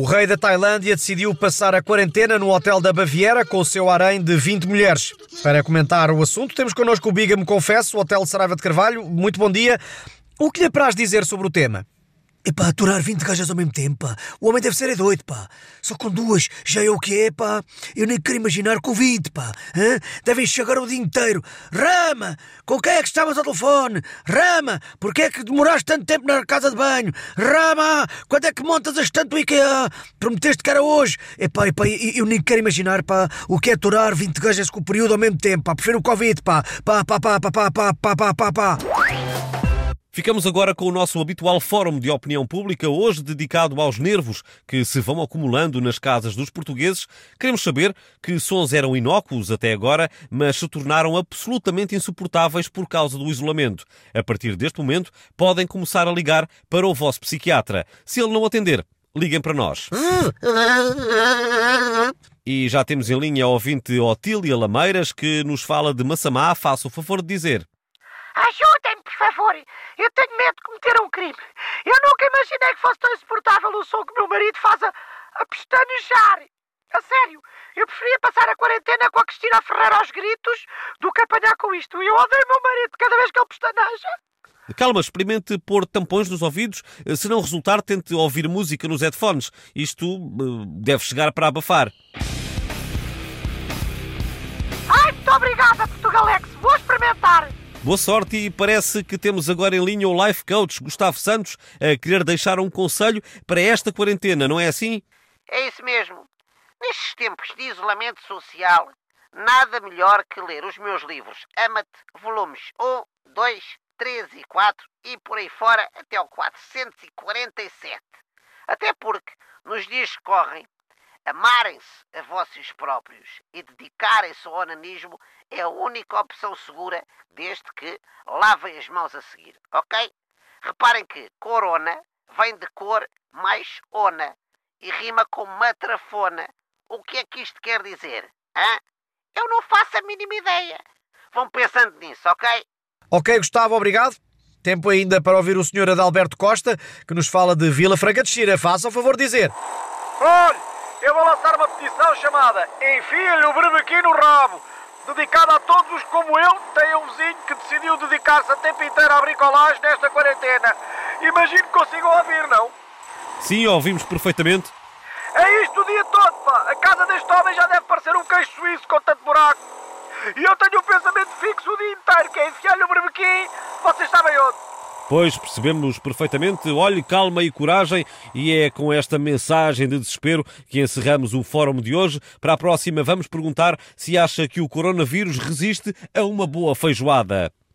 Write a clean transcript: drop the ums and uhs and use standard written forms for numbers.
rei da Tailândia decidiu passar a quarentena no hotel da Baviera com o seu harém de 20 mulheres. Para comentar o assunto, temos connosco o Biga Me Confesso, o Hotel de Saraiva de Carvalho. Muito bom dia. O que lhe apraz dizer sobre o tema? Epá, aturar 20 gajas ao mesmo tempo, pá. O homem deve ser doido, pá. Só com duas já é o que é, pá. Eu nem quero imaginar com 20, pá. Hã? Devem chegar o dia inteiro. Rama, com quem é que estavas ao telefone? Rama, porquê é que demoraste tanto tempo na casa de banho? Rama, quando é que montas a estante do IKEA? Prometeste que era hoje. Epá, eu nem quero imaginar, pá, o que é aturar 20 gajas com o período ao mesmo tempo, pá. Prefiro o Covid, pá. Pá. Ficamos agora com o nosso habitual fórum de opinião pública, hoje dedicado aos nervos que se vão acumulando nas casas dos portugueses. Queremos saber que sons eram inócuos até agora, mas se tornaram absolutamente insuportáveis por causa do isolamento. A partir deste momento, podem começar a ligar para o vosso psiquiatra. Se ele não atender, liguem para nós. E já temos em linha a ouvinte Otília Lameiras, que nos fala de Massamá. Faça o favor de dizer. Ajudem-me, por favor. Eu tenho medo de cometer um crime. Eu nunca imaginei que fosse tão insuportável o som que meu marido faz a pestanejar. A sério, eu preferia passar a quarentena com a Cristina Ferreira aos gritos do que apanhar com isto. Eu odeio meu marido cada vez que ele pestaneja. Calma, experimente pôr tampões nos ouvidos. Se não resultar, tente ouvir música nos headphones. Isto deve chegar para abafar. Ai, muito obrigada, Portugalex. Vou experimentar. Boa sorte, e parece que temos agora em linha o Life Coach Gustavo Santos a querer deixar um conselho para esta quarentena, não é assim? É isso mesmo. Nestes tempos de isolamento social, nada melhor que ler os meus livros Ama-te, volumes 1, 2, 3 e 4 e por aí fora até ao 447. Até porque, nos dias que correm, amarem-se a vocês próprios e dedicarem-se ao onanismo é a única opção segura, desde que lavem as mãos a seguir, ok? Reparem que corona vem de cor mais ona e rima com matrafona. O que é que isto quer dizer? Hã? Eu não faço a mínima ideia. Vão pensando nisso, ok? Ok, Gustavo, obrigado. Tempo ainda para ouvir o Sr. Adalberto Costa, que nos fala de Vila Franca de Xira. Faça o favor de dizer. Olhe, eu vou lançar uma petição chamada Enfia-lhe o berbequim no rabo, dedicada a todos os como eu têm um vizinho que decidiu dedicar-se a tempo inteiro à bricolagem nesta quarentena. Imagino que consigam ouvir, não? Sim, ouvimos perfeitamente. É isto o dia todo, pá. A casa deste homem já deve parecer um queijo suíço com tanto buraco. E eu tenho um pensamento fixo o dia inteiro, que é enfiar-lhe o berbequim, vocês sabem onde. Pois, percebemos perfeitamente. Olhe, calma e coragem. E é com esta mensagem de desespero que encerramos o fórum de hoje. Para a próxima, vamos perguntar se acha que o coronavírus resiste a uma boa feijoada.